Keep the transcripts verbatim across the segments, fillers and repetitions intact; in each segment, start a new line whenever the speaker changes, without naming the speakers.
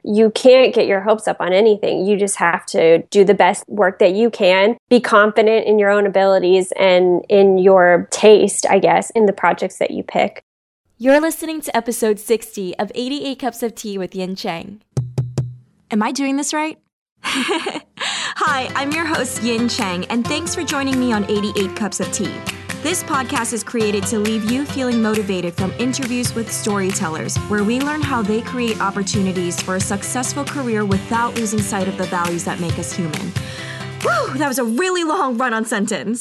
you can't get your hopes up on anything. You just have to do the best work that you can, be confident in your own abilities and in your taste, I guess, in the projects that you pick.
You're listening to episode sixty of eighty-eight Cups of Tea with Yin Chang. Am I doing this right? Hi, I'm your host Yin Chang, and thanks for joining me on eighty-eight Cups of Tea. This podcast is created to leave you feeling motivated from interviews with storytellers, where we learn how they create opportunities for a successful career without losing sight of the values that make us human. Whew, that was a really long run-on sentence.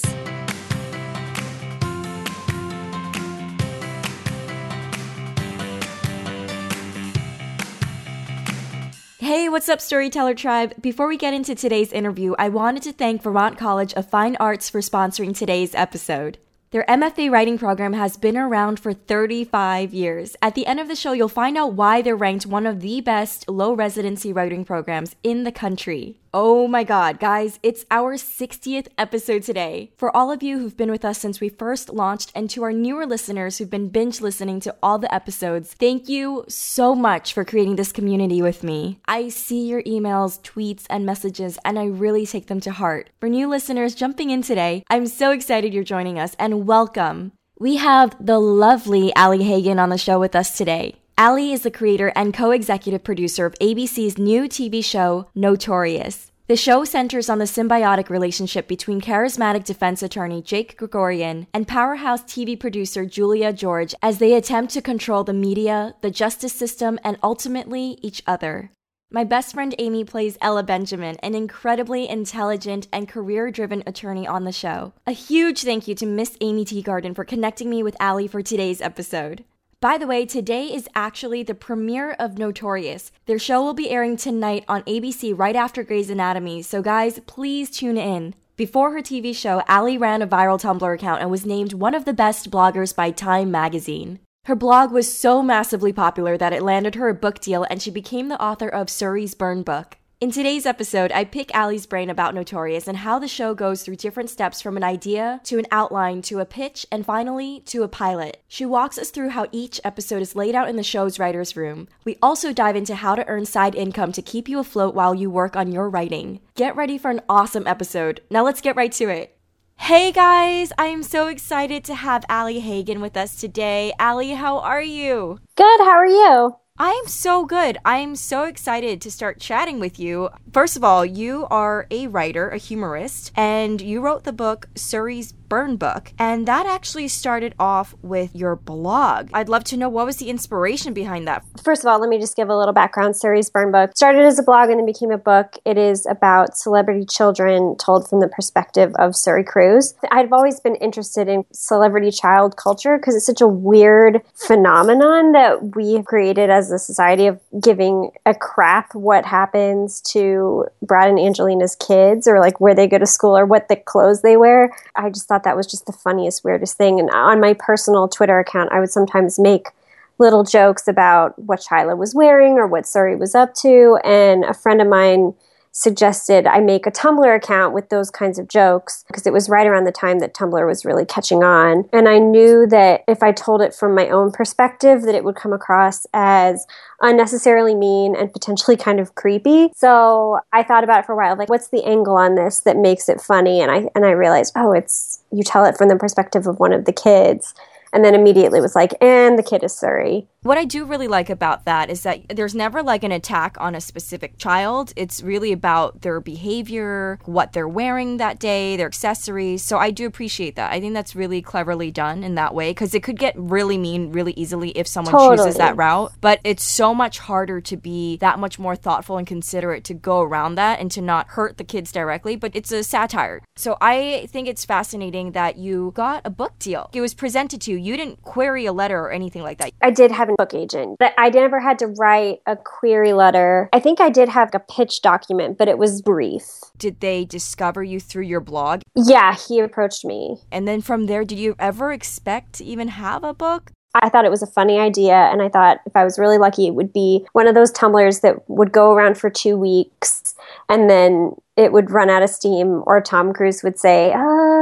Hey, what's up, Storyteller Tribe? Before we get into today's interview, I wanted to thank Vermont College of Fine Arts for sponsoring today's episode. Their M F A writing program has been around for thirty-five years. At the end of the show, you'll find out why they're ranked one of the best low-residency writing programs in the country. Oh my god, guys, it's our sixtieth episode today. For all of you who've been with us since we first launched, and to our newer listeners who've been binge listening to all the episodes, thank you so much for creating this community with me. I see your emails, tweets, and messages, and I really take them to heart. For new listeners jumping in today, I'm so excited you're joining us, and welcome. We have the lovely Ali Hagan on the show with us today. Ali is the creator and co-executive producer of A B C's new T V show, Notorious. The show centers on the symbiotic relationship between charismatic defense attorney Jake Gregorian and powerhouse T V producer Julia George as they attempt to control the media, the justice system, and ultimately each other. My best friend Amy plays Ella Benjamin, an incredibly intelligent and career-driven attorney on the show. A huge thank you to Miss Amy Teagarden for connecting me with Ali for today's episode. By the way, today is actually the premiere of Notorious. Their show will be airing tonight on A B C right after Grey's Anatomy, so guys, please tune in. Before her T V show, Ali ran a viral Tumblr account and was named one of the best bloggers by Time magazine. Her blog was so massively popular that it landed her a book deal, and she became the author of Suri's Burn Book. In today's episode, I pick Ali's brain about Notorious and how the show goes through different steps from an idea to an outline to a pitch and finally to a pilot. She walks us through how each episode is laid out in the show's writer's room. We also dive into how to earn side income to keep you afloat while you work on your writing. Get ready for an awesome episode. Now let's get right to it. Hey guys, I am so excited to have Ali Hagan with us today. Ali, how are you?
Good, how are you?
I am so good. I am so excited to start chatting with you. First of all, you are a writer, a humorist, and you wrote the book Suri's Burn Book, and that actually started off with your blog. I'd love to know, what was the inspiration behind that?
First of all, let me just give a little background. Suri's Burn Book started as a blog and then became a book. It is about celebrity children told from the perspective of Suri Cruise. I've always been interested in celebrity child culture because it's such a weird phenomenon that we have created as a society of giving a crap what happens to Brad and Angelina's kids, or like where they go to school or what the clothes they wear. I just thought that was just the funniest, weirdest thing. And on my personal Twitter account, I would sometimes make little jokes about what Shyla was wearing or what Suri was up to. And a friend of mine suggested I make a Tumblr account with those kinds of jokes because it was right around the time that Tumblr was really catching on. And I knew that if I told it from my own perspective, that it would come across as unnecessarily mean and potentially kind of creepy. So I thought about it for a while, like, what's the angle on this that makes it funny? And I and I realized, oh, it's you tell it from the perspective of one of the kids. And then immediately was like, and the kid is Suri.
What I do really like about that is that there's never like an attack on a specific child. It's really about their behavior, what they're wearing that day, their accessories. So I do appreciate that. I think that's really cleverly done in that way, because it could get really mean really easily if someone totally chooses that route. But it's so much harder to be that much more thoughtful and considerate to go around that and to not hurt the kids directly. But it's a satire. So I think it's fascinating that you got a book deal. It was presented to you. You didn't query a letter or anything like that.
I did have a book agent, but I never had to write a query letter. I think I did have a pitch document, but it was brief.
Did they discover you through your blog?
Yeah, he approached me.
And then from there, did you ever expect to even have a book?
I thought it was a funny idea, and I thought if I was really lucky, it would be one of those Tumblrs that would go around for two weeks, and then it would run out of steam, or Tom Cruise would say, uh,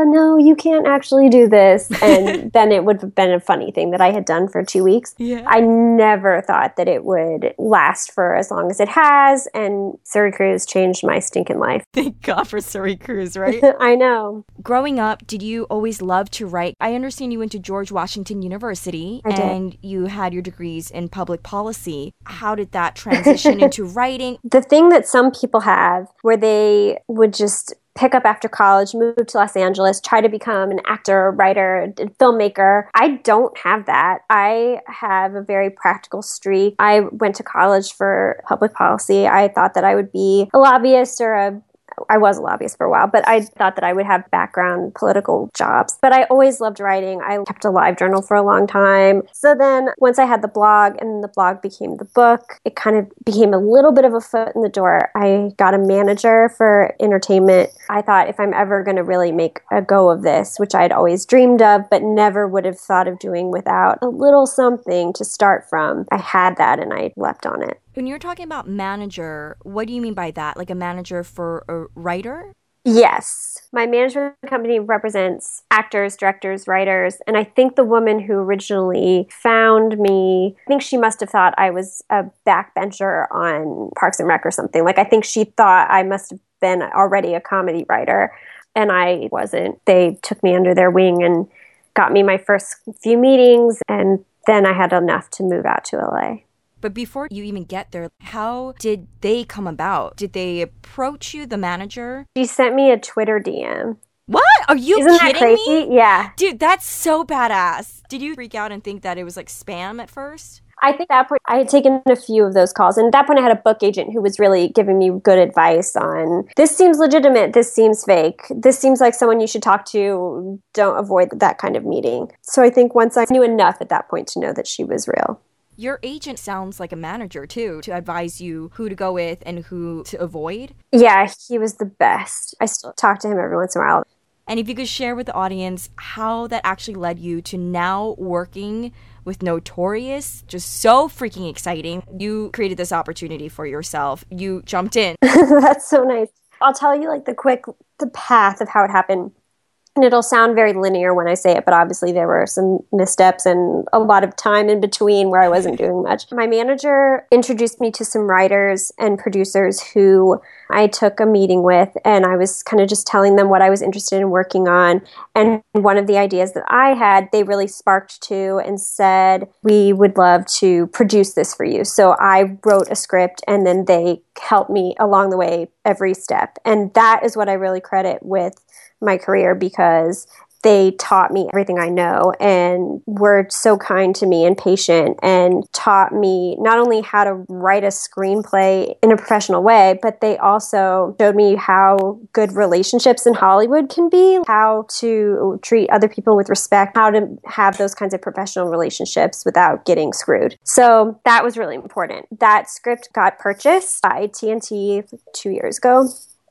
no, you can't actually do this. And then it would have been a funny thing that I had done for two weeks.
Yeah.
I never thought that it would last for as long as it has. And Surrey Cruise changed my stinking life.
Thank God for Surrey Cruise, right?
I know.
Growing up, did you always love to write? I understand you went to George Washington University
I did.
And you had your degrees in public policy. How did that transition into writing?
The thing that some people have where they would just pick up after college, move to Los Angeles, try to become an actor, writer, filmmaker. I don't have that. I have a very practical streak. I went to college for public policy. I thought that I would be a lobbyist or a I was a lobbyist for a while, but I thought that I would have background political jobs. But I always loved writing. I kept a live journal for a long time. So then once I had the blog and the blog became the book, it kind of became a little bit of a foot in the door. I got a manager for entertainment. I thought if I'm ever going to really make a go of this, which I'd always dreamed of, but never would have thought of doing without a little something to start from, I had that and I leapt on it.
When you're talking about manager, what do you mean by that? Like a manager for a writer?
Yes. My management company represents actors, directors, writers, and I think the woman who originally found me, I think she must have thought I was a backbencher on Parks and Rec or something. Like, I think she thought I must have been already a comedy writer, and I wasn't. They took me under their wing and got me my first few meetings, and then I had enough to move out to L A.
But before you even get there, how did they come about? Did they approach you, the manager?
She sent me a Twitter D M.
What? Are you
Isn't
kidding
that crazy?
me?
Yeah.
Dude, that's so badass. Did you freak out and think that it was like spam at first?
I think at that point I had taken a few of those calls. And at that point I had a book agent who was really giving me good advice on, this seems legitimate, this seems fake, this seems like someone you should talk to, don't avoid that kind of meeting. So I think once I knew enough at that point to know that she was real.
Your agent sounds like a manager, too, to advise you who to go with and who to avoid.
Yeah, he was the best. I still talk to him every once in a while.
And if you could share with the audience how that actually led you to now working with Notorious, just so freaking exciting. You created this opportunity for yourself. You jumped in.
That's so nice. I'll tell you like the quick, the path of how it happened. And it'll sound very linear when I say it, but obviously there were some missteps and a lot of time in between where I wasn't doing much. My manager introduced me to some writers and producers who I took a meeting with, and I was kind of just telling them what I was interested in working on. And one of the ideas that I had, they really sparked to and said, we would love to produce this for you. So I wrote a script, and then they helped me along the way every step. And that is what I really credit with my career, because they taught me everything I know and were so kind to me and patient and taught me not only how to write a screenplay in a professional way, but they also showed me how good relationships in Hollywood can be, how to treat other people with respect, how to have those kinds of professional relationships without getting screwed. So that was really important. That script got purchased by T N T two years ago.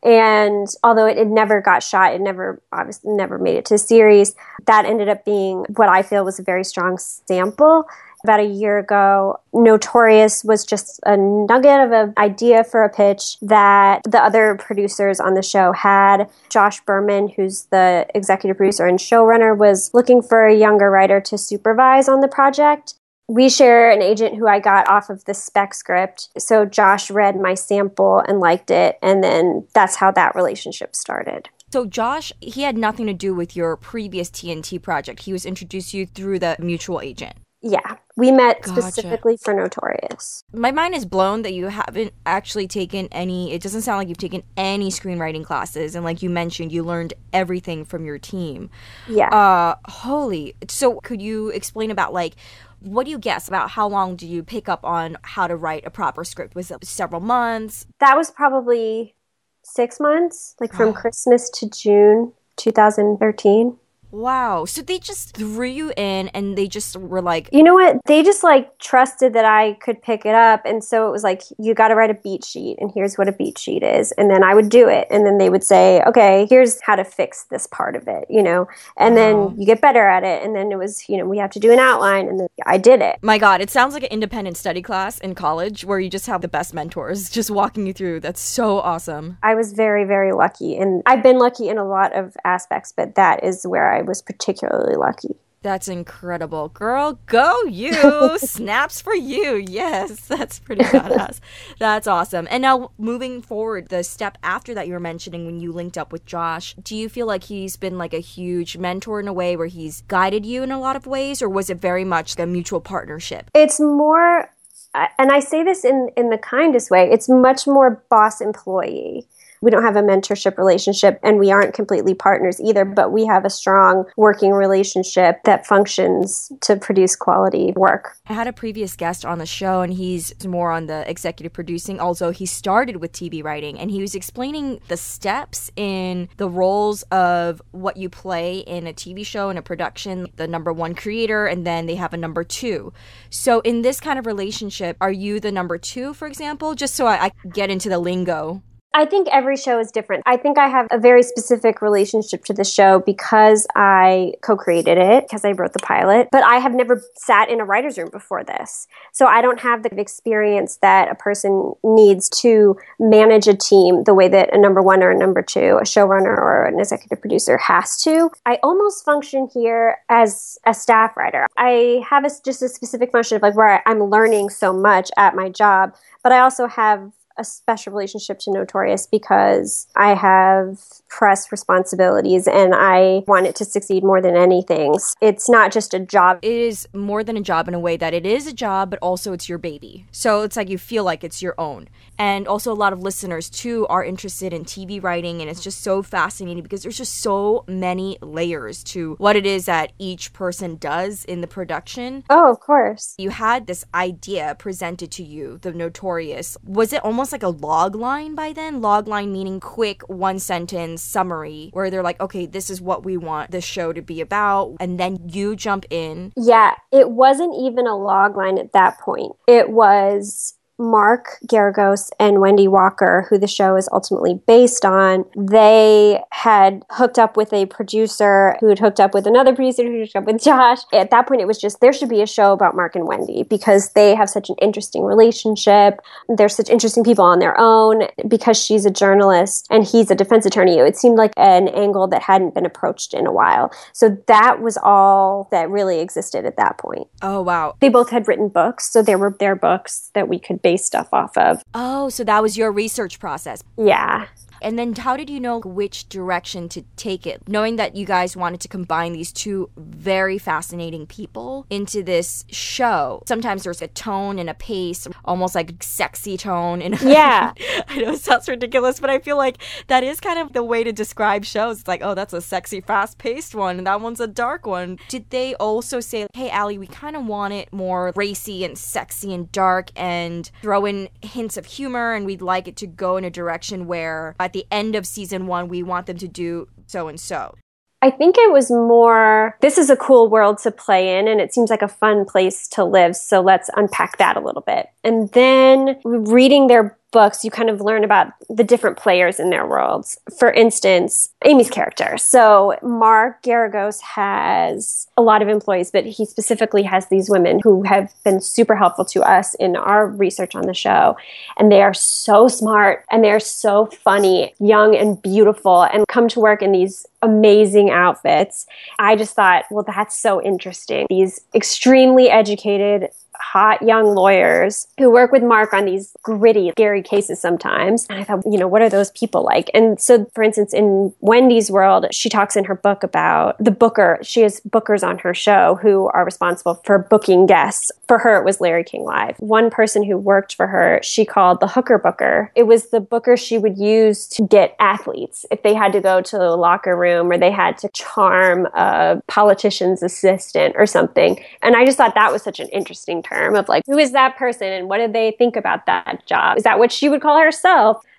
And although it, it never got shot, it never obviously never made it to a series, that ended up being what I feel was a very strong sample. About a year ago, Notorious was just a nugget of an idea for a pitch that the other producers on the show had. Josh Berman, who's the executive producer and showrunner, was looking for a younger writer to supervise on the project. We share an agent who I got off of the spec script. So Josh read my sample and liked it. And then that's how that relationship started.
So Josh, he had nothing to do with your previous T N T project. He was introduced to you through the mutual agent.
Yeah, we met
Gotcha.
specifically for Notorious.
My mind is blown that you haven't actually taken any, it doesn't sound like you've taken any screenwriting classes. And like you mentioned, you learned everything from your team.
Yeah.
Uh, holy. So could you explain about like, what do you guess about how long do you pick up on how to write a proper script? Was it several months?
That was probably six months, like from
Wow.
Christmas to June two thousand thirteen.
Wow. So they just threw you in and they just were like,
you know what? They just like trusted that I could pick it up. And so it was like, you got to write a beat sheet and here's what a beat sheet is. And then I would do it. And then they would say, okay, here's how to fix this part of it, you know, and
wow.
then you get better at it. And then it was, you know, we have to do an outline and then I did it.
My God, it sounds like an independent study class in college where you just have the best mentors just walking you through. That's so awesome.
I was very, very lucky. And I've been lucky in a lot of aspects, but that is where I was particularly lucky.
That's incredible. Girl, go you. Snaps for you. Yes, that's pretty badass. That's awesome. And now moving forward, the step after that you were mentioning when you linked up with Josh, do you feel like he's been like a huge mentor in a way where he's guided you in a lot of ways, or was it very much a mutual partnership?
It's more, and I say this in, in the kindest way, it's much more boss-employee. We don't have a mentorship relationship and we aren't completely partners either, but we have a strong working relationship that functions to produce quality work.
I had a previous guest on the show and he's more on the executive producing. Also, he started with T V writing and he was explaining the steps in the roles of what you play in a T V show, in a production, the number one creator, and then they have a number two. So in this kind of relationship, are you the number two, for example? Just so I, I get into the lingo.
I think every show is different. I think I have a very specific relationship to the show because I co-created it, because I wrote the pilot, but I have never sat in a writer's room before this. So I don't have the experience that a person needs to manage a team the way that a number one or a number two, a showrunner or an executive producer has to. I almost function here as a staff writer. I have a, just a specific function of like where I'm learning so much at my job, but I also have a special relationship to Notorious because I have press responsibilities and I want it to succeed more than anything. It's not just a job.
It is more than a job in a way that it is a job, but also it's your baby. So it's like you feel like it's your own. And also a lot of listeners too are interested in T V writing, and it's just so fascinating because there's just so many layers to what it is that each person does in the production.
Oh, of course.
You had this idea presented to you, the Notorious. Was it almost like a log line by then? Log line meaning quick one sentence summary where they're like, okay, this is what we want the show to be about, and then you jump in.
Yeah, it wasn't even a log line at that point. It was Mark Geragos and Wendy Walker, who the show is ultimately based on. They had hooked up with a producer who had hooked up with another producer who hooked up with Josh. At that point, it was just, there should be a show about Mark and Wendy because they have such an interesting relationship. They're such interesting people on their own. Because she's a journalist and he's a defense attorney, it seemed like an angle that hadn't been approached in a while. So that was all that really existed at that point.
Oh, wow.
They both had written books, so there were their books that we could base stuff off of.
Oh, so that was your research process.
Yeah.
And then how did you know which direction to take it? Knowing that you guys wanted to combine these two very fascinating people into this show. Sometimes there's a tone and a pace, almost like sexy tone. And
yeah.
I know it sounds ridiculous, but I feel like that is kind of the way to describe shows. It's like, oh, that's a sexy, fast-paced one, and that one's a dark one. Did they also say, hey, Allie, we kind of want it more racy and sexy and dark and throw in hints of humor, and we'd like it to go in a direction where at the end of season one, we want them to do so and so?
I think it was more, this is a cool world to play in and it seems like a fun place to live. So let's unpack that a little bit. And then reading their books, you kind of learn about the different players in their worlds. For instance, Amy's character. So Mark Geragos has a lot of employees, but he specifically has these women who have been super helpful to us in our research on the show. And they are so smart and they're so funny, young and beautiful, and come to work in these amazing outfits. I just thought, well, that's so interesting. These extremely educated, hot young lawyers who work with Mark on these gritty, scary cases sometimes. And I thought, you know, what are those people like? And so, for instance, in Wendy's world, she talks in her book about the booker. She has bookers on her show who are responsible for booking guests. For her, it was Larry King Live. One person who worked for her, she called the hooker booker. It was the booker she would use to get athletes if they had to go to the locker room or they had to charm a politician's assistant or something. And I just thought that was such an interesting term of like, who is that person and what did they think about that job? Is that what she would call herself?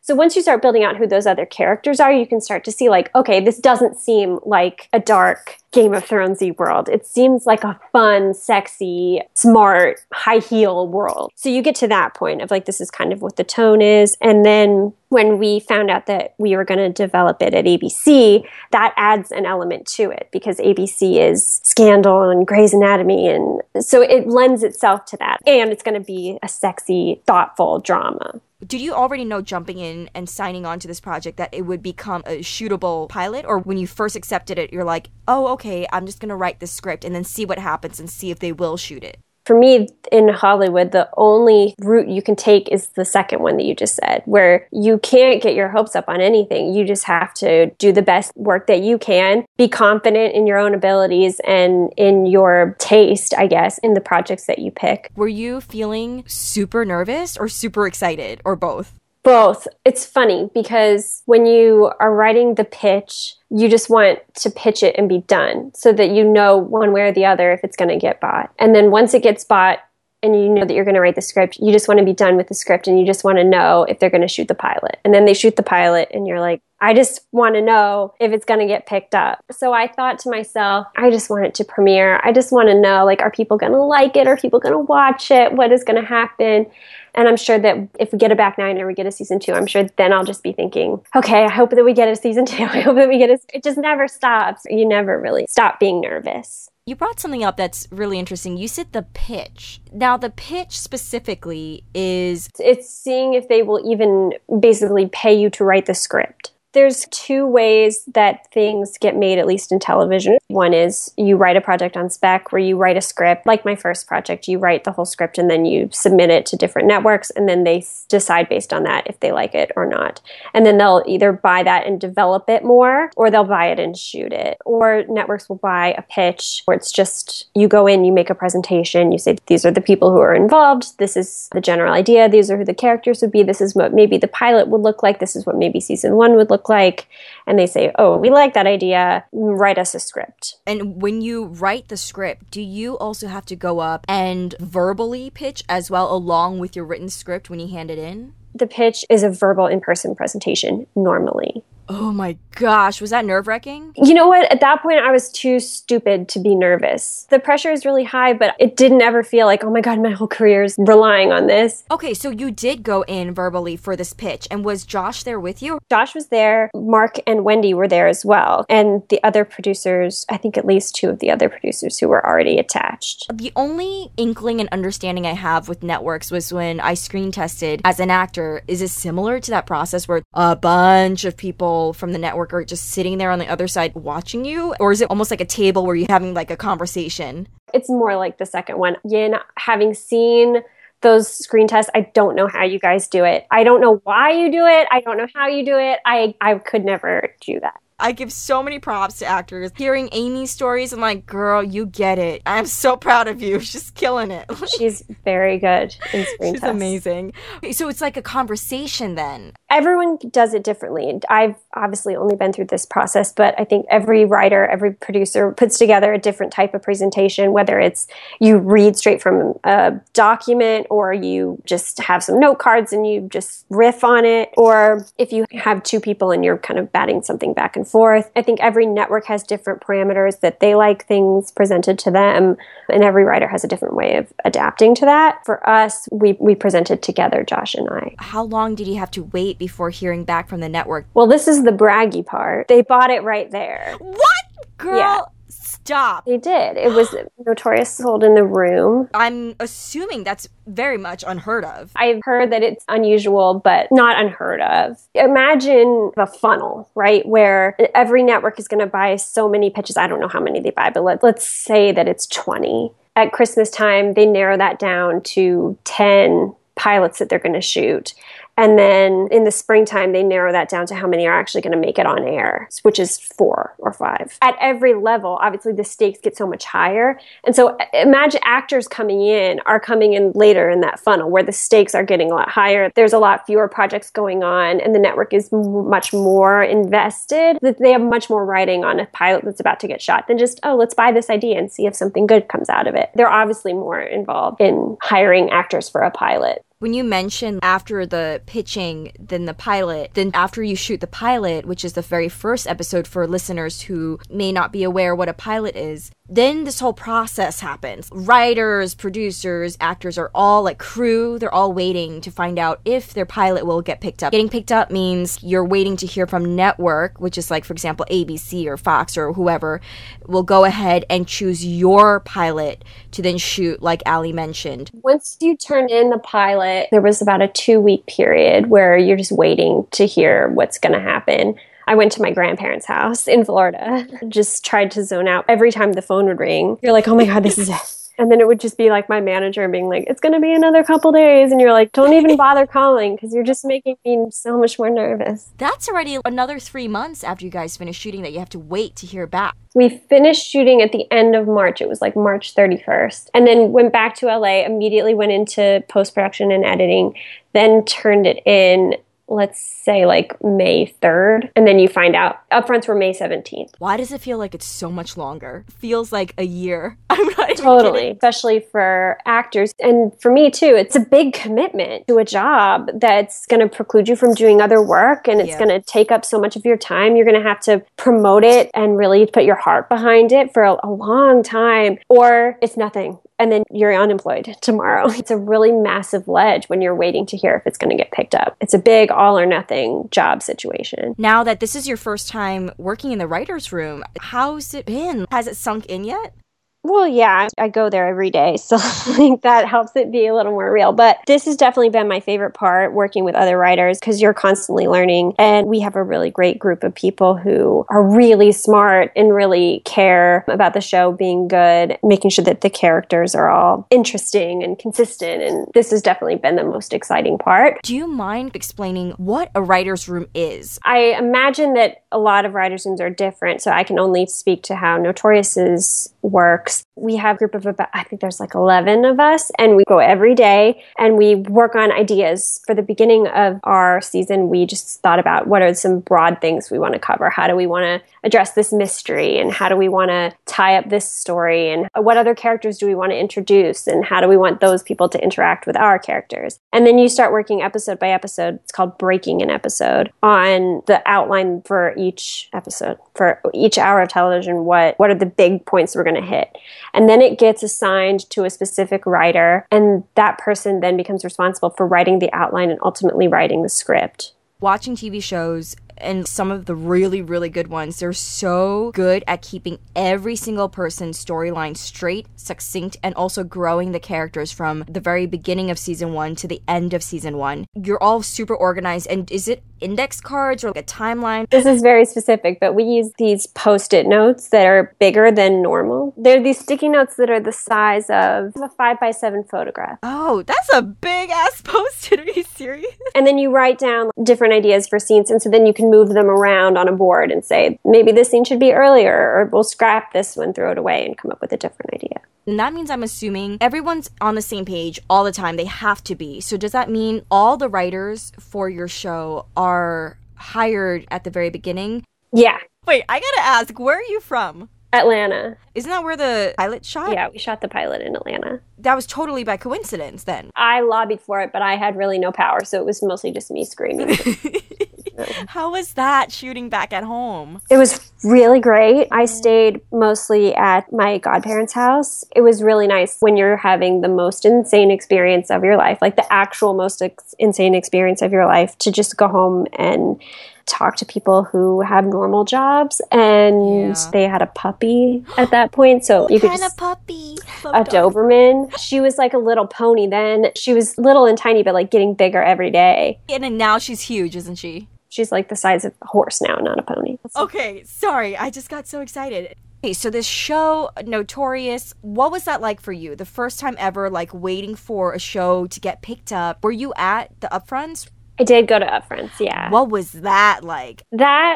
So once you start building out who those other characters are, you can start to see like, okay, this doesn't seem like a dark Game of Thrones-y world. It seems like a fun, sexy, smart, high heel world. So you get to that point of like, this is kind of what the tone is. And then when we found out that we were going to develop it at A B C, that adds an element to it because A B C is Scandal and Grey's Anatomy. And so it lends itself to that. And it's going to be a sexy, thoughtful drama.
Did you already know jumping in and signing on to this project that it would become a shootable pilot? Or when you first accepted it, you're like, oh, okay, I'm just going to write the script and then see what happens and see if they will shoot it?
For me, in Hollywood, the only route you can take is the second one that you just said, where you can't get your hopes up on anything. You just have to do the best work that you can, be confident in your own abilities and in your taste, I guess, in the projects that you pick.
Were you feeling super nervous or super excited or both?
Both. It's funny because when you are writing the pitch, you just want to pitch it and be done so that you know one way or the other if it's going to get bought. And then once it gets bought and you know that you're going to write the script, you just want to be done with the script and you just want to know if they're going to shoot the pilot. And then they shoot the pilot and you're like, I just want to know if it's going to get picked up. So I thought to myself, I just want it to premiere. I just want to know, like, are people going to like it? Are people going to watch it? What is going to happen? And I'm sure that if we get a back nine or we get a season two, I'm sure then I'll just be thinking, okay, I hope that we get a season two. I hope that we get a... It just never stops. You never really stop being nervous.
You brought something up that's really interesting. You said the pitch. Now, the pitch specifically is...
It's seeing if they will even basically pay you to write the script. There's two ways that things get made, at least in television. One is you write a project on spec where you write a script. Like my first project, you write the whole script and then you submit it to different networks and then they decide based on that if they like it or not. And then they'll either buy that and develop it more or they'll buy it and shoot it. Or networks will buy a pitch where it's just you go in, you make a presentation, you say these are the people who are involved, this is the general idea, these are who the characters would be, this is what maybe the pilot would look like, this is what maybe season one would look like, and they say, oh, we like that idea, write us a script.
And when you write the script, do you also have to go up and verbally pitch as well along with your written script when you hand it in?
The pitch is a verbal in-person presentation normally.
Oh my gosh, was that nerve-wracking?
You know what? At that point, I was too stupid to be nervous. The pressure is really high, but it didn't ever feel like, oh my God, my whole career is relying on this.
Okay, so you did go in verbally for this pitch, and was Josh there with you?
Josh was there. Mark and Wendy were there as well. And the other producers, I think at least two of the other producers who were already attached.
The only inkling and understanding I have with networks was when I screen tested as an actor. Is it similar to that process where a bunch of people from the network are just sitting there on the other side watching you? Or is it almost like a table where you're having like a conversation?
It's more like the second one. Yin, having seen those screen tests, I don't know how you guys do it. I don't know why you do it. I don't know how you do it. I, I could never do that.
I give so many props to actors. Hearing Amy's stories, I'm like, girl, you get it. I'm so proud of you. She's killing it.
She's very good in screen
She's
tests.
amazing. So it's like a conversation then.
Everyone does it differently. I've obviously only been through this process, but I think every writer, every producer puts together a different type of presentation, whether it's you read straight from a document or you just have some note cards and you just riff on it, or if you have two people and you're kind of batting something back and forth. I think every network has different parameters that they like things presented to them, and every writer has a different way of adapting to that. For us, we, we presented together, Josh and I.
How long did you have to wait before hearing back from the network?
Well, this is the braggy part. They bought it right there.
What? Girl,
yeah.
Stop.
They did. It was Notorious Sold in the Room.
I'm assuming that's very much unheard of.
I've heard that it's unusual, but not unheard of. Imagine a funnel, right, where every network is going to buy so many pitches. I don't know how many they buy, but let, let's say that it's twenty. At Christmas time, they narrow that down to ten pilots that they're going to shoot. And then in the springtime, they narrow that down to how many are actually going to make it on air, which is four or five. At every level, obviously, the stakes get so much higher. And so imagine actors coming in are coming in later in that funnel where the stakes are getting a lot higher. There's a lot fewer projects going on, and the network is m- much more invested. They have much more writing on a pilot that's about to get shot than just, oh, let's buy this idea and see if something good comes out of it. They're obviously more involved in hiring actors for a pilot.
When you mentioned after the pitching, then the pilot, then after you shoot the pilot, which is the very first episode for listeners who may not be aware what a pilot is, then this whole process happens. Writers, producers, actors are all like crew. They're all waiting to find out if their pilot will get picked up. Getting picked up means you're waiting to hear from network, which is like, for example, A B C or Fox or whoever will go ahead and choose your pilot to then shoot, like Ali mentioned.
Once you turn in the pilot, there was about a two-week period where you're just waiting to hear what's going to happen. I went to my grandparents' house in Florida, just tried to zone out. Every time the phone would ring, you're like, oh my God, this is it. And then it would just be like my manager being like, it's going to be another couple days. And you're like, don't even bother calling because you're just making me so much more nervous.
That's already another three months after you guys finish shooting that you have to wait to hear back.
We finished shooting at the end of March. It was like March thirty-first. And then went back to L A, immediately went into post-production and editing, then turned it in, let's say like May third, and then you find out upfronts were May seventeenth.
Why does it feel like it's so much longer? It feels like a year. I'm not even
Totally,
kidding.
especially for actors. And for me too, it's a big commitment to a job that's going to preclude you from doing other work, and it's
Yeah.
going to take up so much of your time. You're going to have to promote it and really put your heart behind it for a, a long time, or it's nothing. And then you're unemployed tomorrow. It's a really massive ledge when you're waiting to hear if it's going to get picked up. It's a big all or nothing job situation.
Now that this is your first time working in the writer's room, how's it been? Has it sunk in yet?
Well, yeah, I go there every day, so I think that helps it be a little more real. But this has definitely been my favorite part, working with other writers, because you're constantly learning. And we have a really great group of people who are really smart and really care about the show being good, making sure that the characters are all interesting and consistent. And this has definitely been the most exciting part.
Do you mind explaining what a writer's room is?
I imagine that a lot of writers' rooms are different, so I can only speak to how Notorious's works. We have a group of about, I think there's like eleven of us, and we go every day and we work on ideas. For the beginning of our season, we just thought about what are some broad things we want to cover. How do we want to address this mystery, and how do we want to tie up this story, and what other characters do we want to introduce, and how do we want those people to interact with our characters. And then you start working episode by episode. It's called breaking an episode, on the outline for each episode, for each hour of television. What what are the big points we're going to hit? And then it gets assigned to a specific writer, and that person then becomes responsible for writing the outline and ultimately writing the script.
Watching T V shows, and some of the really, really good ones, they're so good at keeping every single person's storyline straight, succinct, and also growing the characters from the very beginning of season one to the end of season one. You're all super organized, and is it index cards or like a timeline?
This is very specific, but we use these post-it notes that are bigger than normal. They're these sticky notes that are the size of a five by seven photograph.
Oh, that's a big-ass post-it. Are you serious?
And then you write down different ideas for scenes, and so then you can move them around on a board and say, maybe this scene should be earlier, or we'll scrap this one, throw it away, and come up with a different idea.
And that means I'm assuming everyone's on the same page all the time. They have to be. So does that mean all the writers for your show are hired at the very beginning?
Yeah.
Wait, I gotta ask, where are you from?
Atlanta.
Isn't that where the pilot shot?
Yeah, we shot the pilot in Atlanta.
That was totally by coincidence then.
I lobbied for it, but I had really no power, so it was mostly just me screaming.
How was that shooting back at home?
It was really great. I stayed mostly at my godparents' house. It was really nice when you're having the most insane experience of your life, like the actual most ex- insane experience of your life, to just go home and talk to people who have normal jobs. And
Yeah.
they had a puppy at that point, so you could
What kind
just...
of puppy?
A Doberman. She was like a little pony then. She was little and tiny, but like getting bigger every day.
And then now she's huge, isn't she?
She's like the size of a horse now, not a pony.
Okay, sorry. I just got so excited. Okay, so this show, Notorious, what was that like for you? The first time ever, like, waiting for a show to get picked up. Were you at the upfronts?
I did go to upfronts, yeah.
What was that like?
That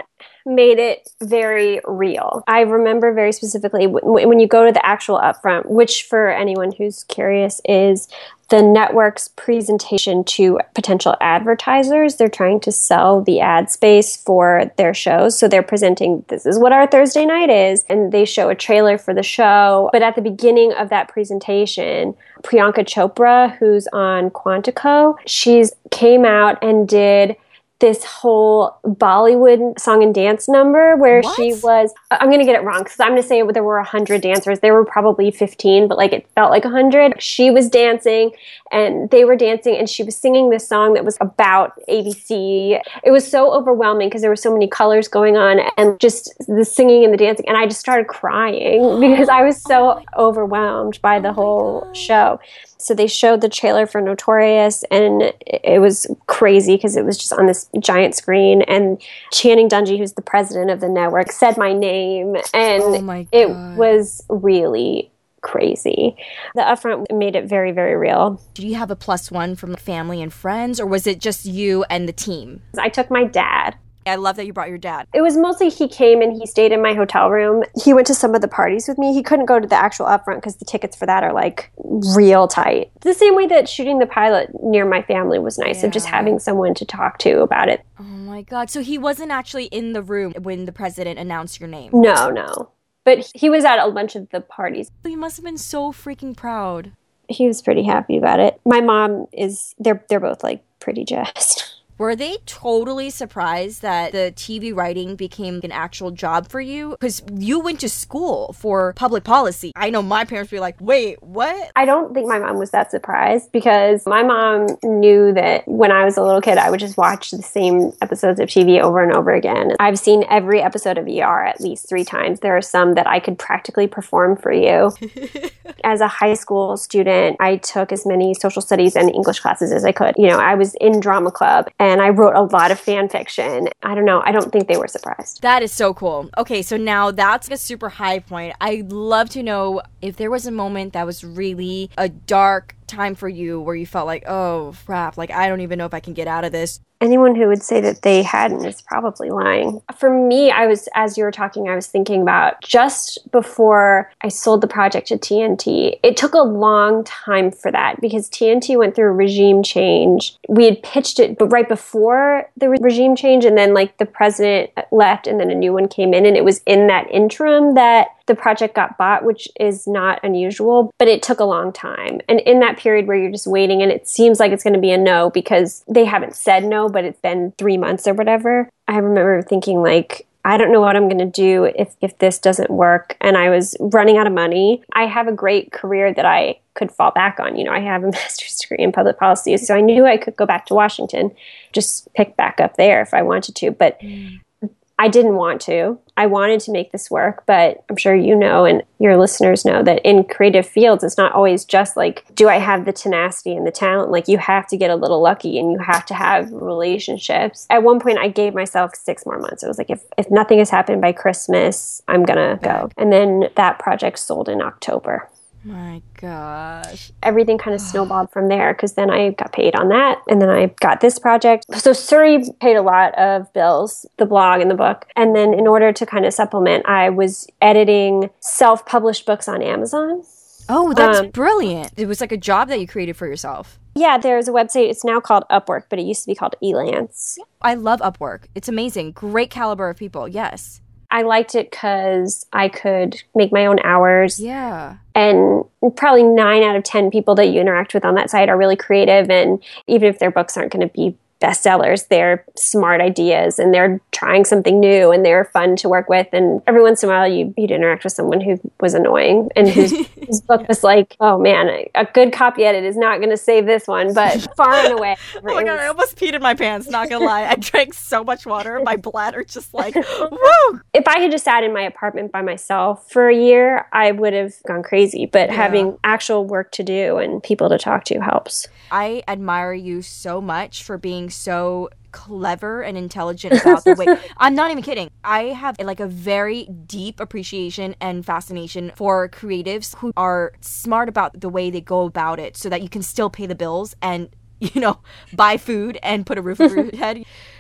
made it very real. I remember very specifically w- when you go to the actual upfront, which for anyone who's curious is the network's presentation to potential advertisers. They're trying to sell the ad space for their shows. So they're presenting, this is what our Thursday night is. And they show a trailer for the show. But at the beginning of that presentation, Priyanka Chopra, who's on Quantico, she's came out and did this whole Bollywood song and dance number where
what?
she was, I'm going to get it wrong because I'm going to say there were one hundred dancers. There were probably fifteen, but like it felt like one hundred. She was dancing and they were dancing and she was singing this song that was about A B C. It was so overwhelming because there were so many colors going on and just the singing and the dancing. And I just started crying because I was so oh overwhelmed by the oh whole God. show. So they showed the trailer for Notorious, and it was crazy because it was just on this giant screen. And Channing Dungey, who's the president of the network, said my name, and
oh my God.
It was really crazy. The upfront made it very, very real.
Did you have a plus one from family and friends, or was it just you and the team?
I took my dad.
I love that you brought your dad.
It was mostly he came and he stayed in my hotel room. He went to some of the parties with me. He couldn't go to the actual upfront because the tickets for that are like real tight. The same way that shooting the pilot near my family was nice, yeah. of just having someone to talk to about it.
Oh my God. So he wasn't actually in the room when the president announced your name?
No, no. But he was at a bunch of the parties.
He must have been so freaking proud.
He was pretty happy about it. My mom is, they're they're both like pretty jazzed.
Were they totally surprised that the T V writing became an actual job for you? Because you went to school for public policy. I know my parents were like, wait, what?
I don't think my mom was that surprised because my mom knew that when I was a little kid, I would just watch the same episodes of T V over and over again. I've seen every episode of E R at least three times. There are some that I could practically perform for you. As a high school student, I took as many social studies and English classes as I could. You know, I was in drama club and I wrote a lot of fan fiction. I don't know. I don't think they were surprised.
That is so cool. Okay, so now that's a super high point. I'd love to know if there was a moment that was really a dark time for you where you felt like, oh, crap, like I don't even know if I can get out of this.
Anyone who would say that they hadn't is probably lying. For me, I was, as you were talking, I was thinking about just before I sold the project to T N T, it took a long time for that because T N T went through a regime change. We had pitched it, but right before the re- regime change, and then like the president left and then a new one came in, and it was in that interim that the project got bought, which is not unusual, but it took a long time. And in that period where you're just waiting and it seems like it's going to be a no because they haven't said no, but it's been three months or whatever, I remember thinking like, I don't know what I'm going to do if, if this doesn't work. And I was running out of money. I have a great career that I could fall back on. You know, I have a master's degree in public policy, so I knew I could go back to Washington, just pick back up there if I wanted to. But mm. I didn't want to. I wanted to make this work, but I'm sure you know and your listeners know that in creative fields, it's not always just like, do I have the tenacity and the talent? Like you have to get a little lucky and you have to have relationships. At one point, I gave myself six more months. It was like, if, if nothing has happened by Christmas, I'm going to go. And then that project sold in October.
My gosh.
Everything kind of snowballed from there because then I got paid on that and then I got this project. So Surrey paid a lot of bills, the blog and the book. And then in order to kind of supplement, I was editing self-published books on Amazon.
Oh, that's um, brilliant. It was like a job that you created for yourself.
Yeah, there's a website. It's now called Upwork, but it used to be called Elance.
I love Upwork. It's amazing. Great caliber of people. Yes.
I liked it because I could make my own hours.
Yeah.
And probably nine out of ten people that you interact with on that site are really creative. And even if their books aren't going to be bestsellers, they're smart ideas and they're trying something new and they're fun to work with. And every once in a while you, you'd interact with someone who was annoying and whose, whose book was like, oh man, a good copy edit is not going to save this one, but far and away.
Oh my God, I almost peed in my pants, not going to lie. I drank so much water, my bladder just like, woo!
If I had just sat in my apartment by myself for a year, I would have gone crazy. But yeah. having actual work to do and people to talk to helps.
I admire you so much for being so clever and intelligent about the way I'm not even kidding. I have like a very deep appreciation and fascination for creatives who are smart about the way they go about it so that you can still pay the bills and, you know, buy food and put a roof over your head.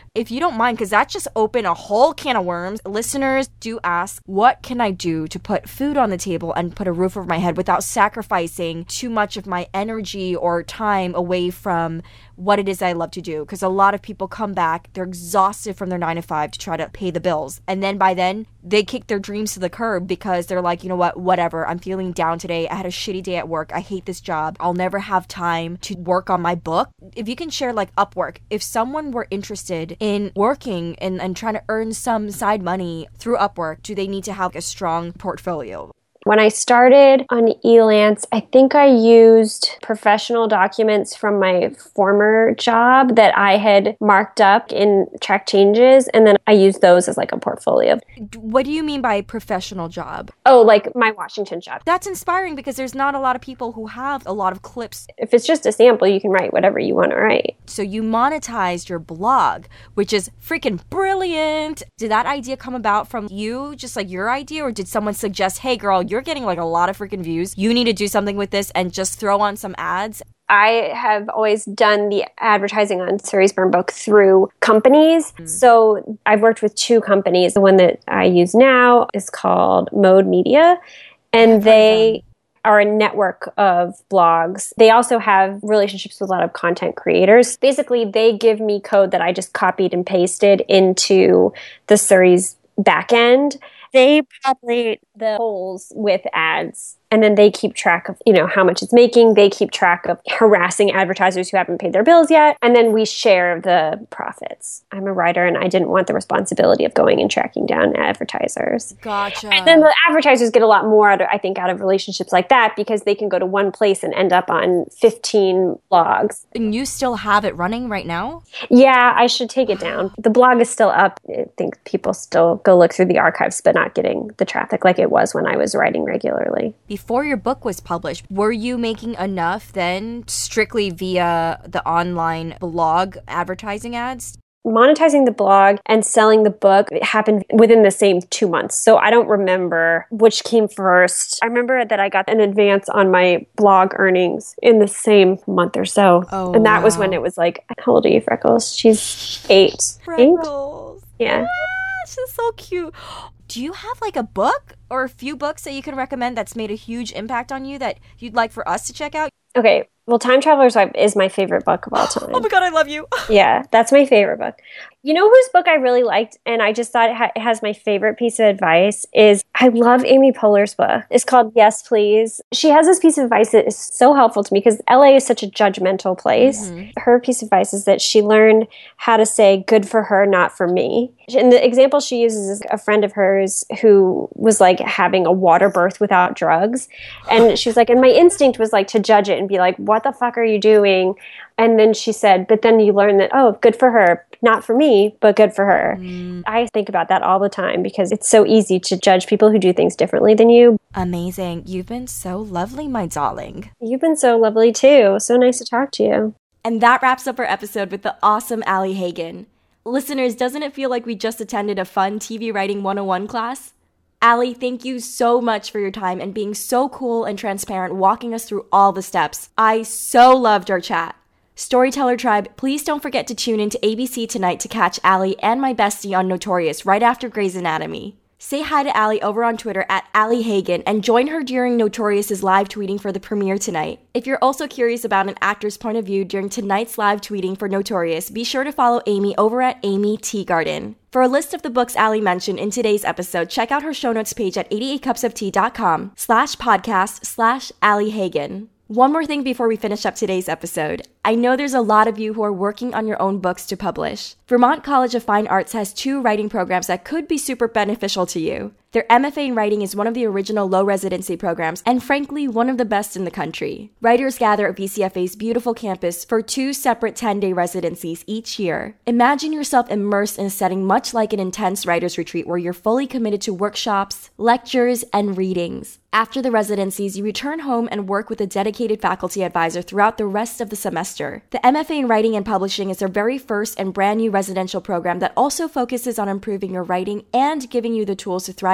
If you don't mind, because that just opened a whole can of worms. Listeners do ask, what can I do to put food on the table and put a roof over my head without sacrificing too much of my energy or time away from what it is I love to do? Because a lot of people come back, they're exhausted from their nine to five to try to pay the bills. And then by then, they kick their dreams to the curb because they're like, you know what, whatever, I'm feeling down today. I had a shitty day at work. I hate this job. I'll never have time to work on my book. If you can share like Upwork, if someone were interested in working and, and trying to earn some side money through Upwork, do they need to have a strong portfolio?
When I started on Elance, I think I used professional documents from my former job that I had marked up in track changes, and then I used those as like a portfolio.
What do you mean by professional job?
Oh, like my Washington job.
That's inspiring because there's not a lot of people who have a lot of clips.
If it's just a sample, you can write whatever you want to write.
So you monetized your blog, which is freaking brilliant. Did that idea come about from you, just like your idea, or did someone suggest, hey girl, you're getting like a lot of freaking views, you need to do something with this and just throw on some ads?
I have always done the advertising on Surrey's Burn Book through companies. Mm. So I've worked with two companies. The one that I use now is called Mode Media, and they are a network of blogs. They also have relationships with a lot of content creators. Basically, they give me code that I just copied and pasted into the Surrey's backend. They populate the holes with ads, and then they keep track of, you know, how much it's making. They keep track of harassing advertisers who haven't paid their bills yet, and then we share the profits. I'm a writer, and I didn't want the responsibility of going and tracking down advertisers.
Gotcha.
And then the advertisers get a lot more, out of, I think, out of relationships like that because they can go to one place and end up on fifteen blogs.
And you still have it running right now?
Yeah, I should take it down. The blog is still up. I think people still go look through the archives, but not getting the traffic like it was when I was writing regularly.
Before your book was published, were you making enough then strictly via the online blog advertising ads?
Monetizing the blog and selling the book happened within the same two months. So I don't remember which came first. I remember that I got an advance on my blog earnings in the same month or so.
Oh,
and that
wow.
was when it was like, how old are you, Freckles? She's eight.
Freckles.
Eight? Yeah.
Ah, she's so cute. Do you have like a book or a few books that you can recommend that's made a huge impact on you that you'd like for us to check out?
Okay. Well, Time Traveler's Wife is my favorite book of all time.
Oh my God, I love you.
Yeah, that's my favorite book. You know whose book I really liked, and I just thought it, ha- it has my favorite piece of advice, is I love Amy Poehler's book. It's called Yes, Please. She has this piece of advice that is so helpful to me because L A is such a judgmental place. Mm-hmm. Her piece of advice is that she learned how to say good for her, not for me. And the example she uses is a friend of hers who was like having a water birth without drugs. And she was like, and my instinct was like to judge it and be like, what the fuck are you doing? And then she said, but then you learn that, oh, good for her. Not for me, but good for her. Mm. I think about that all the time because it's so easy to judge people who do things differently than you.
Amazing. You've been so lovely, my darling.
You've been so lovely too. So nice to talk to you.
And that wraps up our episode with the awesome Ali Hagen. Listeners, doesn't it feel like we just attended a fun T V Writing one oh one class? Ali, thank you so much for your time and being so cool and transparent, walking us through all the steps. I so loved our chat. Storyteller Tribe, please don't forget to tune in to A B C tonight to catch Ali and my bestie on Notorious right after Grey's Anatomy. Say hi to Ali over on Twitter at Ali Hagen and join her during Notorious's live tweeting for the premiere tonight. If you're also curious about an actor's point of view during tonight's live tweeting for Notorious, be sure to follow Amy over at Amy Teagarden. For a list of the books Ali mentioned in today's episode, check out her show notes page at eighty-eight cups of tea dot com slash podcast slash Ali Hagen. One more thing before we finish up today's episode. I know there's a lot of you who are working on your own books to publish. Vermont College of Fine Arts has two writing programs that could be super beneficial to you. Their M F A in writing is one of the original low residency programs and frankly one of the best in the country. Writers gather at V C F A's beautiful campus for two separate ten-day residencies each year. Imagine yourself immersed in a setting much like an intense writer's retreat where you're fully committed to workshops, lectures, and readings. After the residencies, you return home and work with a dedicated faculty advisor throughout the rest of the semester. The M F A in Writing and Publishing is their very first and brand new residential program that also focuses on improving your writing and giving you the tools to thrive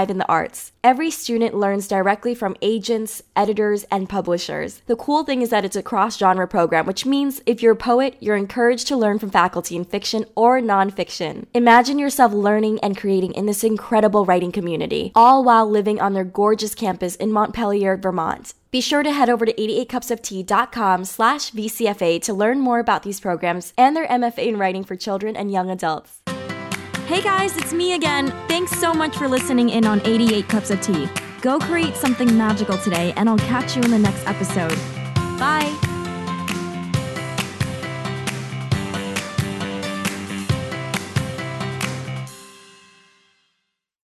thrive in the arts. Every student learns directly from agents, editors, and publishers. The cool thing is that it's a cross-genre program, which means if you're a poet, you're encouraged to learn from faculty in fiction or nonfiction. Imagine yourself learning and creating in this incredible writing community, all while living on their gorgeous campus in Montpelier, Vermont. Be sure to head over to eighty-eight cups of tea dot com slash V C F A to learn more about these programs and their M F A in writing for children and young adults.
Hey guys, it's me again. Thanks so much for listening in on eighty-eight cups of tea. Go create something magical today, and I'll catch you in the next episode. Bye!